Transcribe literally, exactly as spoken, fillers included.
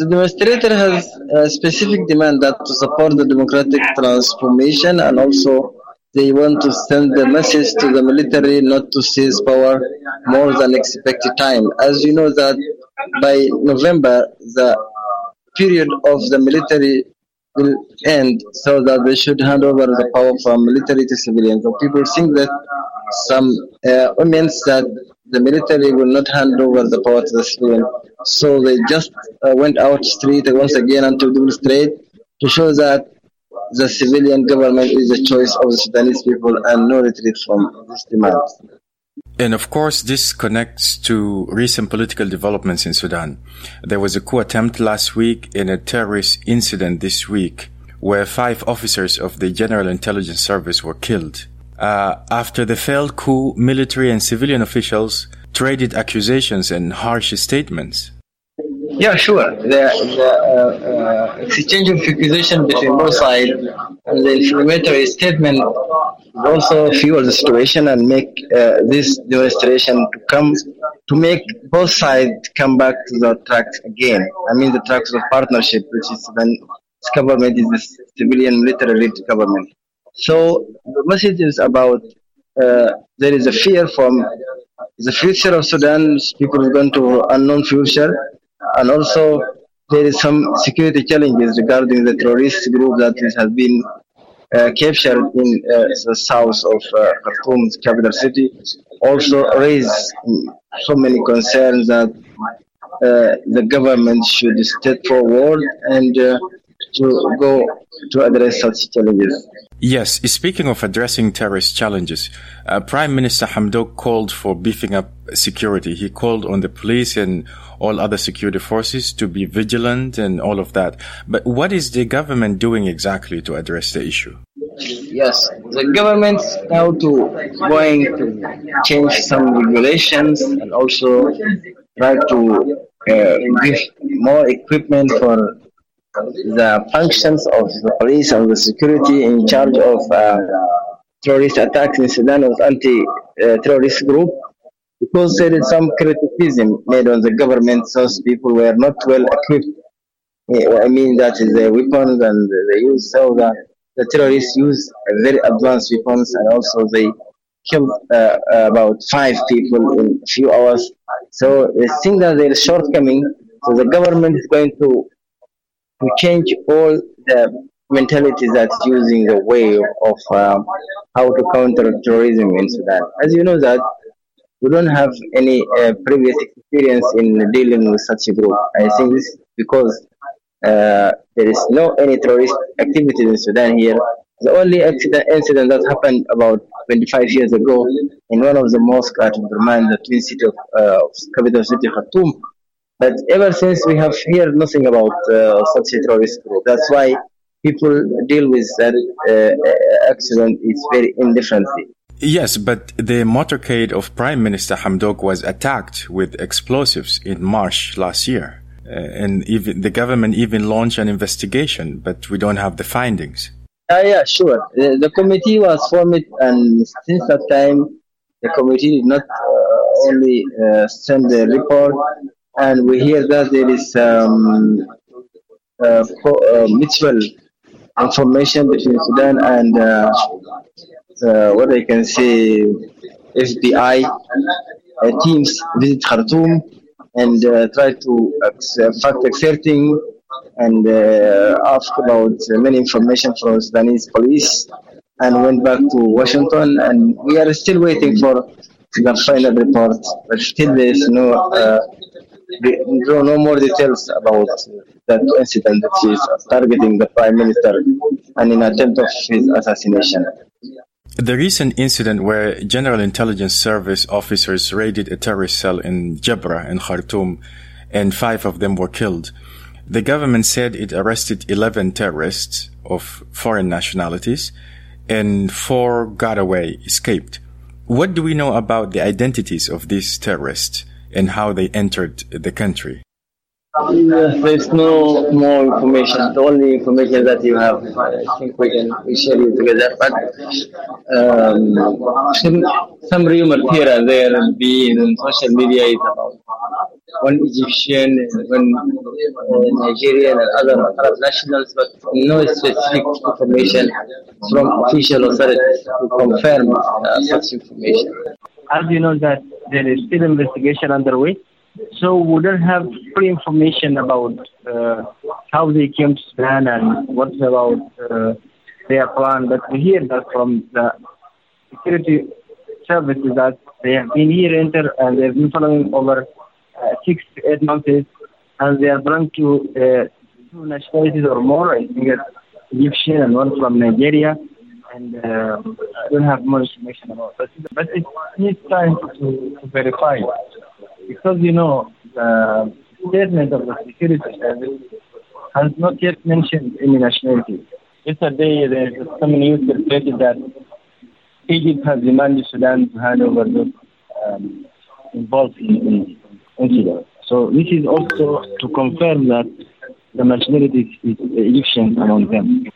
the demonstrator has a specific demand that to support the democratic transformation, and also they want to send the message to the military not to seize power more than expected time. As you know that by November, the period of the military will end, so that they should hand over the power from military to civilians. So people think that some uh, means that the military will not hand over the power to the civilian. So they just uh, went out street once again and to demonstrate to show that the civilian government is the choice of the Sudanese people and no retreat from this demand. And of course, this connects to recent political developments in Sudan. There was a coup attempt last week and a terrorist incident this week where five officers of the General Intelligence Service were killed. Uh, after the failed coup, military and civilian officials traded accusations and harsh statements. Yeah, sure. The, the uh, uh, exchange of accusation between both sides and the inflammatory statement also fuel the situation and make uh, this demonstration to come to make both sides come back to the track again. I mean, the tracks of partnership, which is then this government is the civilian military-led government. So the message is about uh, there is a fear from the future of Sudan. People are going to unknown future. And also, there is some security challenges regarding the terrorist group that has been uh, captured in uh, the south of uh, Khartoum, capital city. Also, raise so many concerns that uh, the government should step forward and uh, to go to address such challenges. Yes, speaking of addressing terrorist challenges, uh, Prime Minister Hamdok called for beefing up security. He called on the police and all other security forces to be vigilant and all of that. But what is the government doing exactly to address the issue? Yes, the government now to going to change some regulations and also try to uh, give more equipment for the functions of the police and the security in charge of uh, terrorist attacks in Sudan with anti-terrorist group, because there is some criticism made on the government, those people were not well equipped. I mean, that is the weapons and the use, so the, the terrorists use very advanced weapons, and also they killed uh, about five people in a few hours. So they think that there is shortcoming, so the government is going to to change all the mentalities that's using the way of um, how to counter terrorism in Sudan. As you know that we don't have any uh, previous experience in dealing with such a group. I think this is because uh, there is no any terrorist activity in Sudan here. The only accident, incident that happened about twenty-five years ago in one of the mosques at Umdurman, the twin city of uh, capital city Khartoum. But ever since we have heard nothing about uh, such a terrorist group. That's why people deal with that uh, accident is very indifferently. Yes, but the motorcade of Prime Minister Hamdok was attacked with explosives in March last year. Uh, and even the government even launched an investigation, but we don't have the findings. Uh, yeah, sure. The, the committee was formed, and since that time, the committee did not uh, only uh, send the report, and we hear that there is um, uh, uh, mutual information between Sudan and uh, uh, what I can say, F B I uh, teams visit Khartoum and uh, try to uh, fact exerting and uh, ask about uh, many information from Sudanese police, and went back to Washington, and we are still waiting for the final report, but still there is no uh, no, no more details about that incident that is targeting the Prime Minister and in attempt of his assassination. The recent incident where General Intelligence Service officers raided a terrorist cell in Jabra in Khartoum and five of them were killed. The government said it arrested eleven terrorists of foreign nationalities and four got away, escaped. What do we know about the identities of these terrorists and how they entered the country? There's no more information. The only information that you have, I think we can we share it together. But um, some, some rumor here and there and be in social media is about one Egyptian, one uh, Nigerian, and other Arab nationals, but no specific information from official authorities to confirm uh, such information. As you know that there is still investigation underway, so we don't have full information about uh, how they came to Sudan and what's about uh, their plan. But we hear that from the security services that they have been here enter and they have been following over uh, six to eight months, and they are belong to uh, two nationalities or more. I think it's Egyptian and one from Nigeria. And uh, I don't have more information about it. But it needs time to, to verify. Because, you know, the statement of the security service has not yet mentioned any nationality. Yesterday, there is some news circulated that Egypt has demanded Sudan to hand over those um, involved in the incident. So this is also to confirm that the nationality is Egyptian among them.